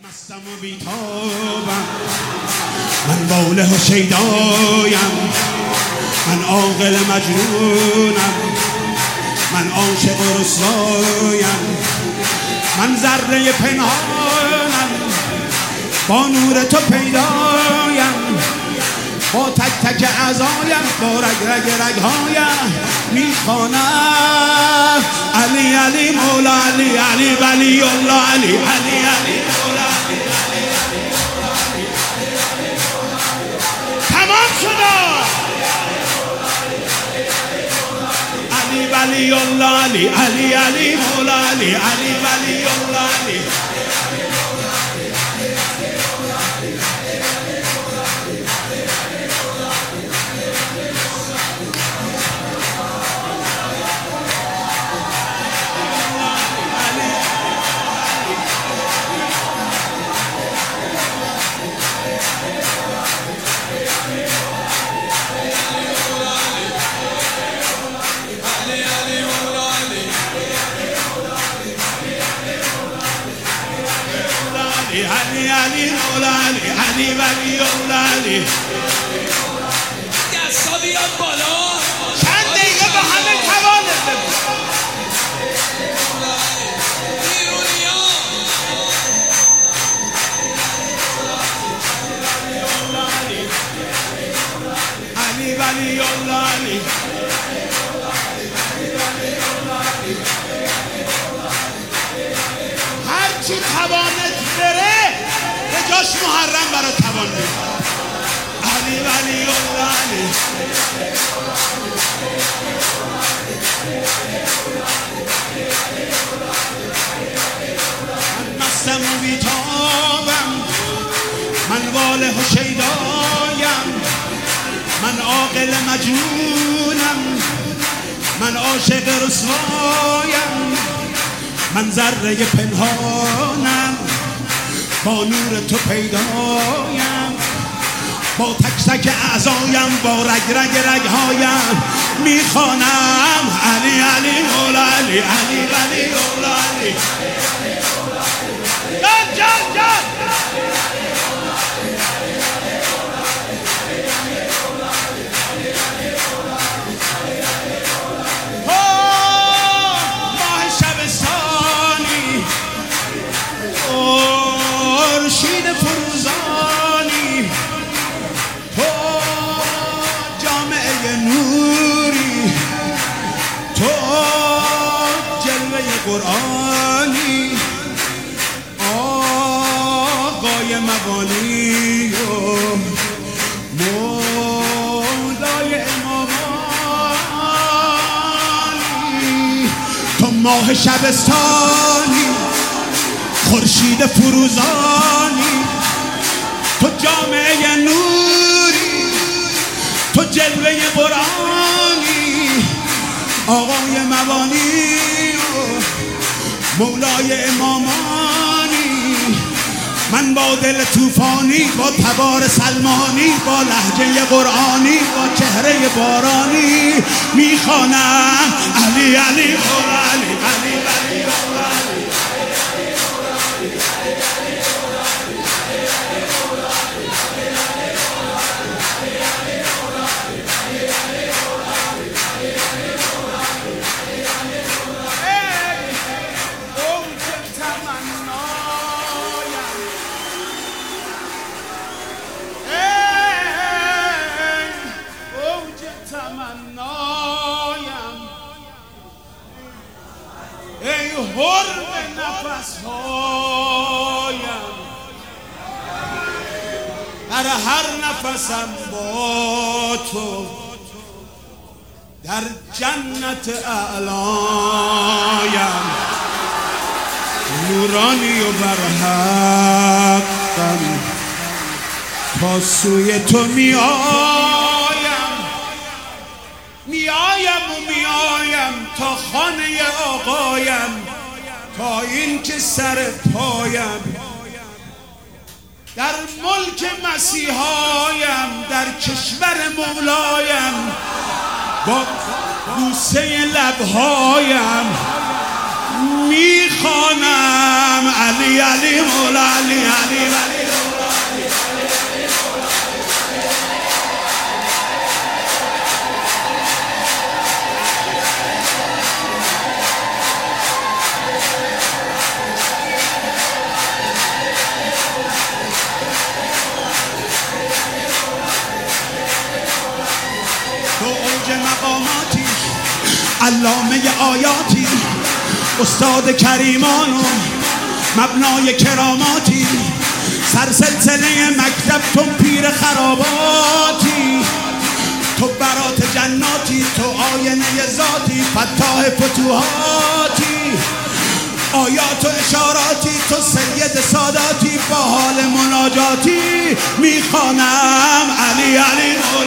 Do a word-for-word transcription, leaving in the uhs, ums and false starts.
مستم و بیتابم، من واله و شیدایم، من عاقل مجنونم، من عاشق و رسوایم، من ذره پنهانم، با نور تو پیدایم، با تک تک اعضایم، با رگ رگ رگهایم میخوانم علی علی مولا علی علی ولی الله علی علی علی مولا علی علی علی تمام شد علی ولی الله علی علی علی مولا علی علی ولی الله علی علی علی مولا علی علی ولی الله علی دستا بیاد بالا چند دقیقه به همه توانت بده علی ولی الله علی هرچی توانت بره به جاش محرم برای توان بده علی ولی الله علی من مستم و بیتابم، من واله و شیدایم، من عاقل مجنونم، من عاشق رسوایم، من ذره پنهانم، با نور تو پیدایم، با تک تک اعضایم، با رگ رگ رگهایم میخوانم علی علی مولا علی علی ولی مولا علی جان جان جان ماه شبستانی خورشید فروزانی تو جامعه نوری تو جلوه قرآنی آقای مبانی و مولای امامانی تو ماه شبستانی خورشید فروزانی تو جامعه نوری تو جلوه قرآنی آقای مبانی و مولای امامانی من با دل توفانی با تبار سلمانی با لهجه قرآنی با چهره بارانی میخوانم علی علی مولا علی علی ولی مولا علی ای حرم نفس هایم در هر نفسم با تو در جنت اعلایم نورانی و برحقم تا سوی تو می آیم میایم و میایم تا خانه آقایم تا این که سر پایم در ملک مسیحایم در کشور مولایم با بوسه لبهایم میخوانم علی علی مولا علی علی علامه آیاتی، استاد کریمان و مبنای کراماتی، سرسلسله مکتب تو پیر خراباتی، تو برات جناتی، تو آینه ذاتی، فتاح فتوحاتی، آیات و اشاراتی، تو سید ساداتی، با حال مناجاتی میخوانم علی علی